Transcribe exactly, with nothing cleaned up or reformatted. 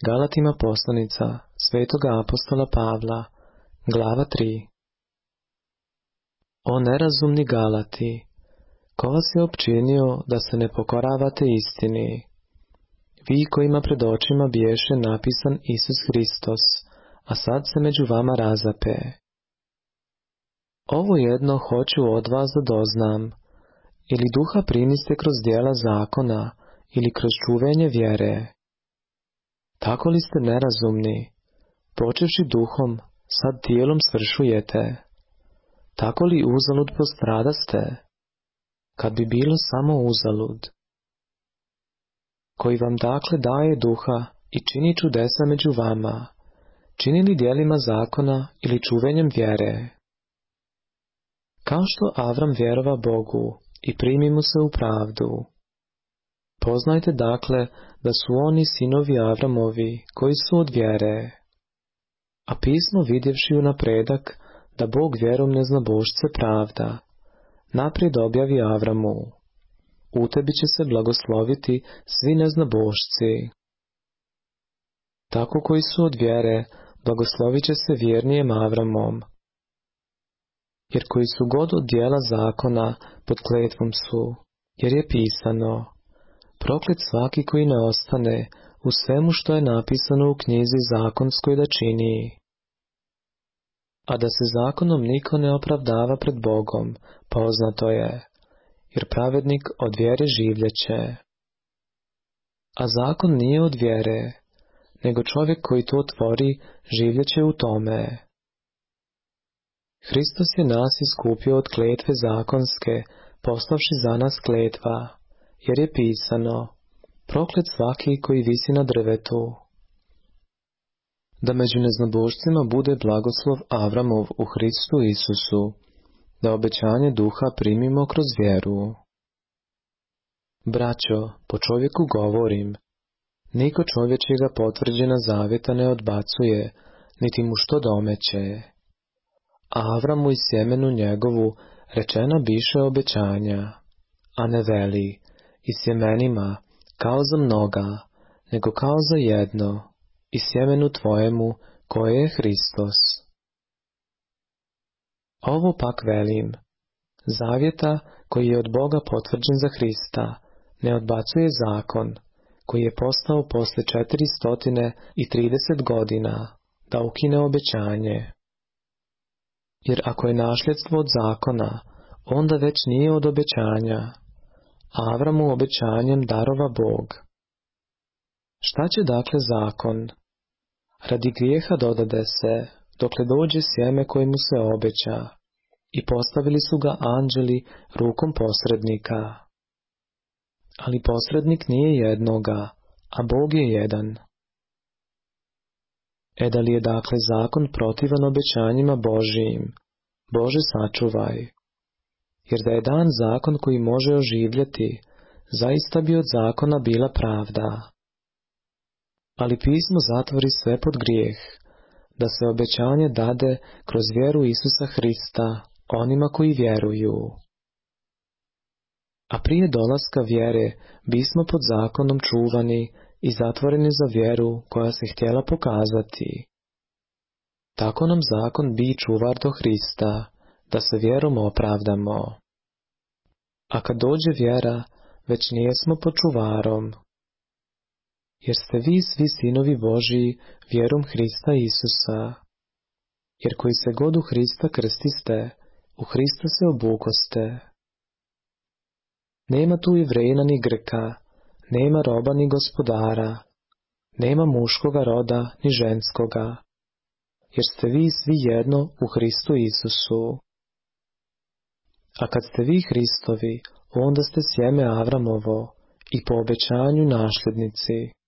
Galatima poslanica svetoga apostola Pavla, glava tri. O nerazumni Galati, ko vas je opčinio da se ne pokoravate istini? Vi kojima pred očima biješe napisan Isus Hristos, a sad se među vama razape. Ovo jedno hoću od vas da doznam, ili duha primiste kroz djela zakona, ili kroz čuvenje vjere. Tako li ste nerazumni, počevši duhom, sad tijelom svršujete? Tako li uzalud postradaste, kad bi bilo samo uzalud? Koji vam dakle daje duha i čini čudesa među vama, čini li djelima zakona ili čuvenjem vjere? Kao što Avram vjerova Bogu i primi mu se u pravdu. Poznajte dakle da su oni sinovi Avramovi koji su od vjere. A pismo vidjevši u napredak da Bog vjerom neznabošce pravda, naprijed objavi Avramu: u tebi će se blagosloviti svi neznabošci. Tako koji su od vjere, blagoslovit će se vjernijem Avramom. Jer koji su god od djela zakona pod kletvom su, jer je pisano: proklet svaki koji ne ostane u svemu što je napisano u knjizi zakonskoj da čini. A da se zakonom niko ne opravdava pred Bogom, poznato je, jer pravednik od vjere življeće. A zakon nije od vjere, nego čovjek koji to otvori življeće u tome. Hristos je nas iskupio od kletve zakonske, poslavši za nas kletva, jer je pisano: proklet svaki koji visi na drvetu. Da među neznabošcima bude blagoslov Avramov u Hristu Isusu, da obećanje duha primimo kroz vjeru. Braćo, po čovjeku govorim, niko čovječjega potvrđena zavjeta ne odbacuje, niti mu što domeće. A Avramu i sjemenu njegovu rečena biše obećanja, a ne veli, i sjemenima, kao za mnoga, nego kao za jedno, i sjemenu tvojemu, koje je Hristos. Ovo pak velim, zavjeta koji je od Boga potvrđen za Hrista, ne odbacuje zakon, koji je postao posle četiristo trideset godina, da ukine obećanje. Jer ako je nasljedstvo od zakona, onda već nije od obećanja, Avramu obećanjem darova Bog. Šta će dakle zakon? Radi grijeha dodade se, dokle dođe sjeme koje mu se obeća, i postavili su ga anđeli rukom posrednika. Ali posrednik nije jednoga, a Bog je jedan. E da li je dakle zakon protivan obećanjima Božijim? Bože sačuvaj. Jer da je dan zakon koji može oživljeti, zaista bi od zakona bila pravda. Ali pismo zatvori sve pod grijeh, da se obećanje dade kroz vjeru Isusa Hrista onima koji vjeruju. A prije dolaska vjere bismo pod zakonom čuvani i zatvoreni za vjeru koja se htjela pokazati. Tako nam zakon bi čuvar do Hrista, da se vjerom opravdamo. A kad dođe vjera, već nijesmo pod čuvarom. Jer ste vi svi sinovi Božiji vjerom Hrista Isusa. Jer koji se god u Hrista krstiste, u Hrista se obukoste. Nema tu Jevrejina ni Grka, nema roba ni gospodara, nema muškoga roda ni ženskoga, jer ste vi svi jedno u Hristu Isusu. A kad ste vi Hristovi, onda ste sjeme Avramovo i po obećanju nasljednici.